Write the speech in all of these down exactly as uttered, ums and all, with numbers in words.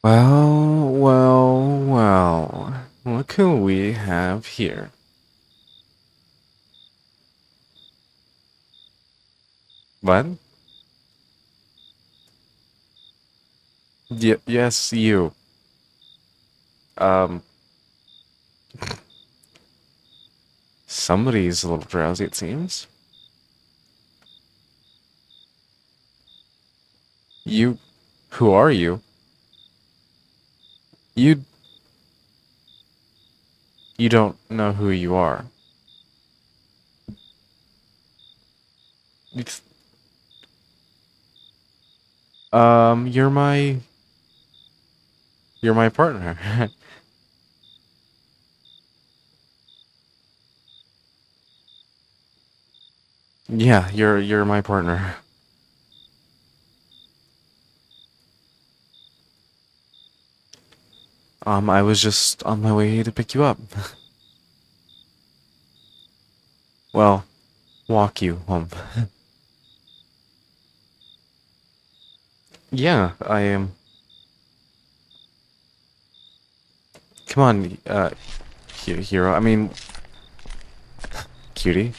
Well, well, well. What can we have here? What? Y yes, you. Um, Somebody's a little drowsy, it seems. You, who are you? You, you don't know who you are. It's- Um, you're my, you're my partner. Yeah, you're, you're my partner. Um, I was just on my way to pick you up. Well, walk you home. Yeah, I am. Come on, uh, he- hero. I mean, cutie.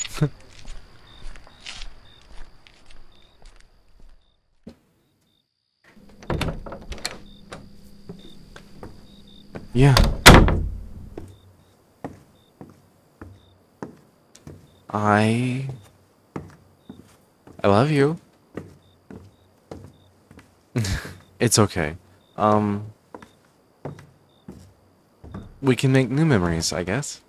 Yeah, I I love you. It's okay. Um, we can make new memories, I guess.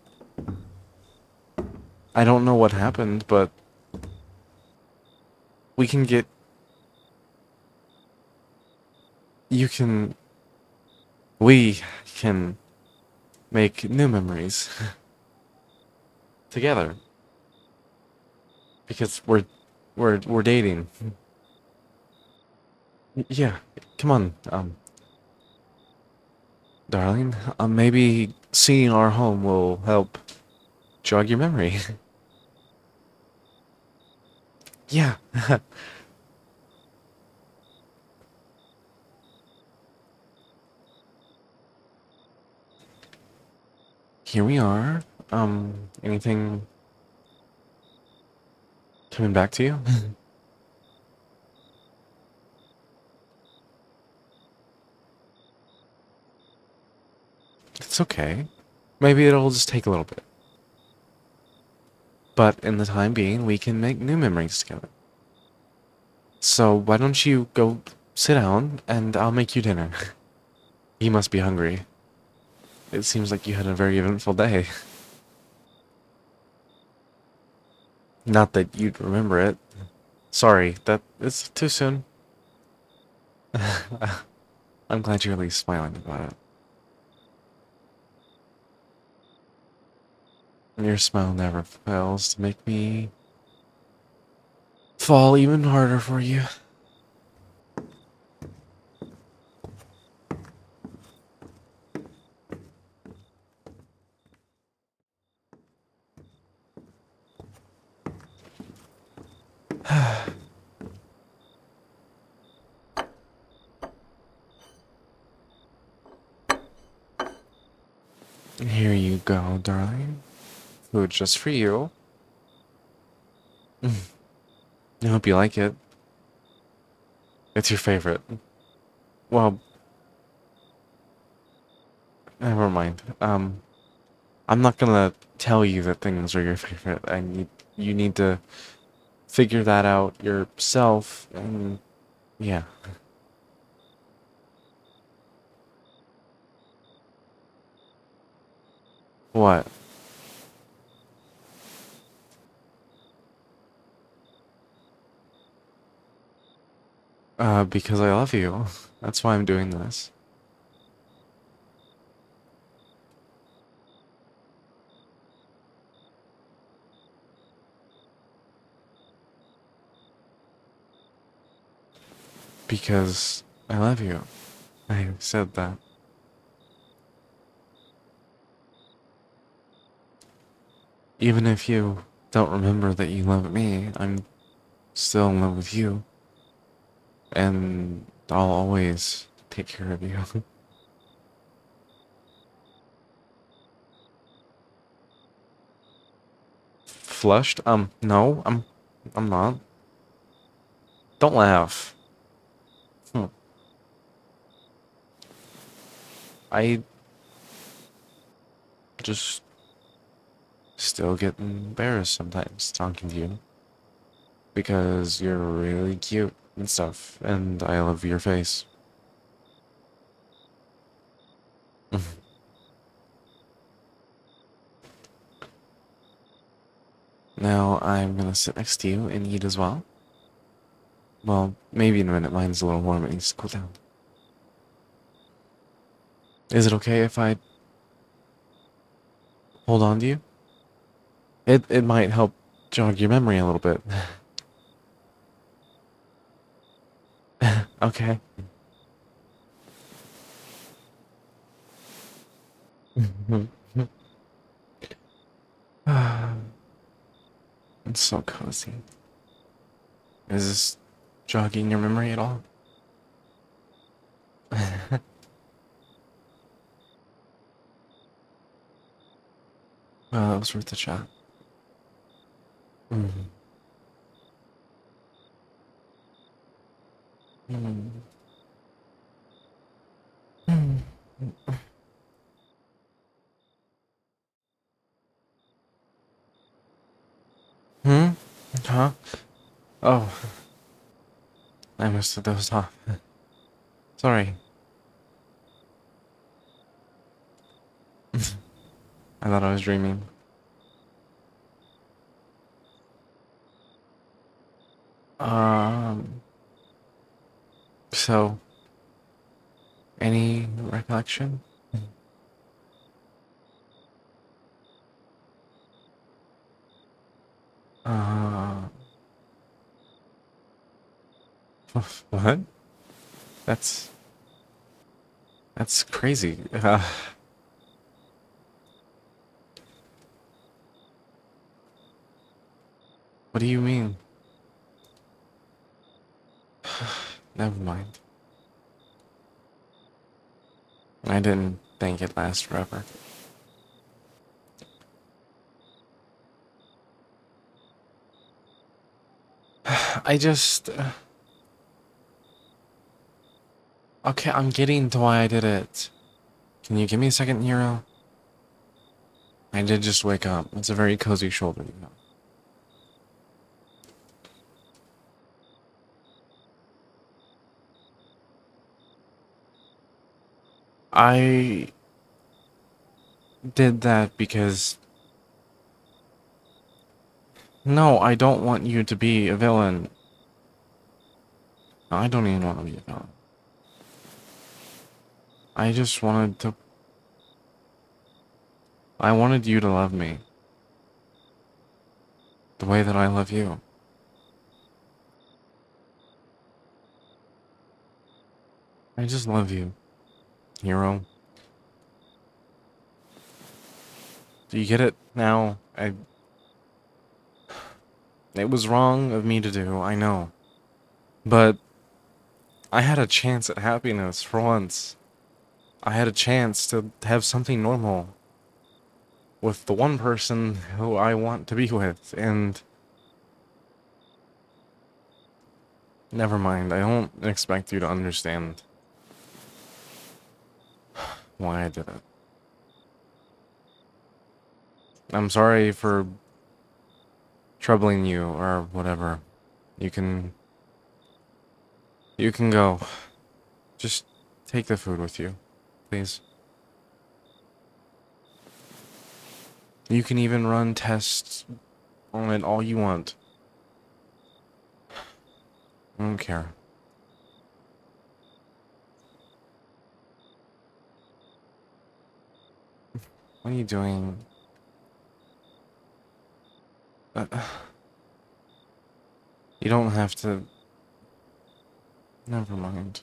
I don't know what happened, but we can get you can we can make new memories together because we're we're we're dating. Y- Yeah, come on, um, darling. Um, maybe seeing our home will help jog your memory. Yeah. Here we are. Um, anything coming back to you? It's okay. Maybe it'll just take a little bit. But in the time being, we can make new memories together. So why don't you go sit down and I'll make you dinner? You must be hungry. It seems like you had a very eventful day. Not that you'd remember it. Sorry, that it's too soon. I'm glad you're at least smiling about it. Your smile never fails to make me fall even harder for you. Here you go, darling. Food just for you. I hope you like it. It's your favorite. Well, never mind. Um, I'm not gonna tell you that things are your favorite. I need you need to figure that out yourself. And yeah, what? Uh, because I love you. That's why I'm doing this. Because I love you. I said that. Even if you don't remember that you love me, I'm still in love with you, and I'll always take care of you. flushed? Um, no, I'm, I'm not. Don't laugh. Hmm. I just still get embarrassed sometimes talking to you because you're really cute and stuff, and I love your face. Now I'm gonna sit next to you and eat as well. Well, maybe in a minute. Mine's a little warm. It needs to cool down. Is it okay if I hold on to you? It it might help jog your memory a little bit. Okay. It's so cozy. Is this jogging your memory at all? Well, it was worth a shot. Mm. Mm. Mm. Hmm? Huh? Oh, I must have dozed off. Sorry. I thought I was dreaming. Um, so, any recollection? Uh, what? That's that's crazy. Uh, what do you mean? Never mind. I didn't think it'd last forever. I just... uh, Okay, I'm getting to why I did it. Can you give me a second, Hero? I did just wake up. It's a very cozy shoulder, you know. I did that because... No, I don't want you to be a villain. I don't even want to be a villain. I just wanted to... I wanted you to love me. The way that I love you. I just love you, Hero. Do you get it now? I... It was wrong of me to do, I know. But I had a chance at happiness for once. I had a chance to have something normal with the one person who I want to be with, and never mind, I don't expect you to understand why I did it. I'm sorry for troubling you or whatever. You can you can go. Just take the food with you, please. You can even run tests on it all you want. I don't care. What are you doing? Uh, you don't have to. Never mind.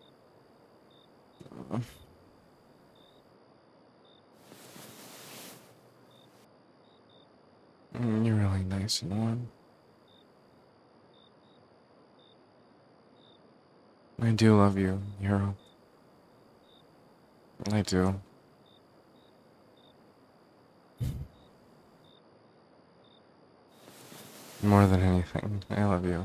Mm, you're really nice and warm. I do love you, Hero. I do. More than anything, I love you.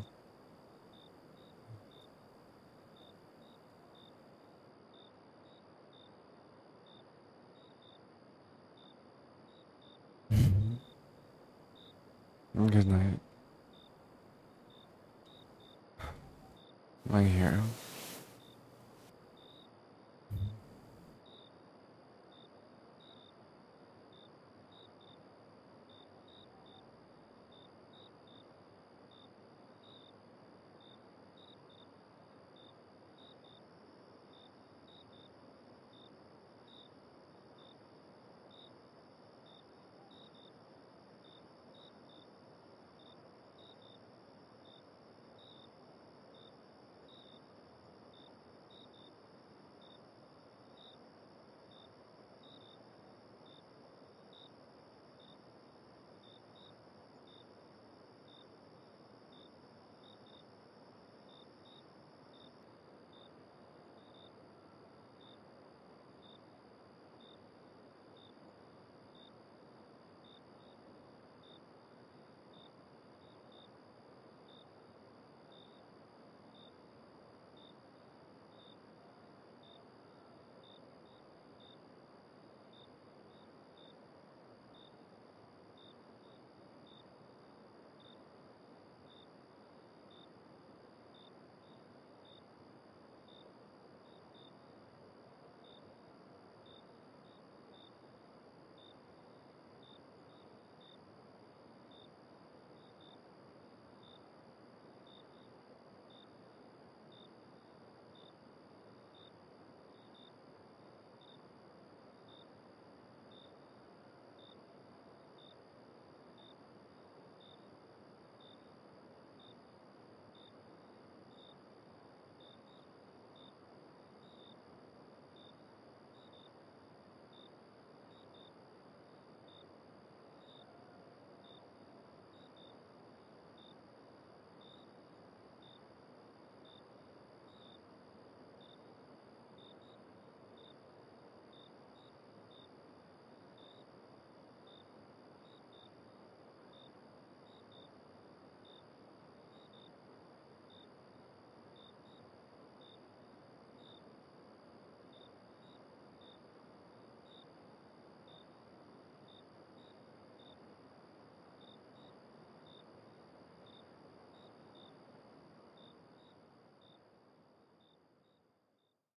Good night, my hero.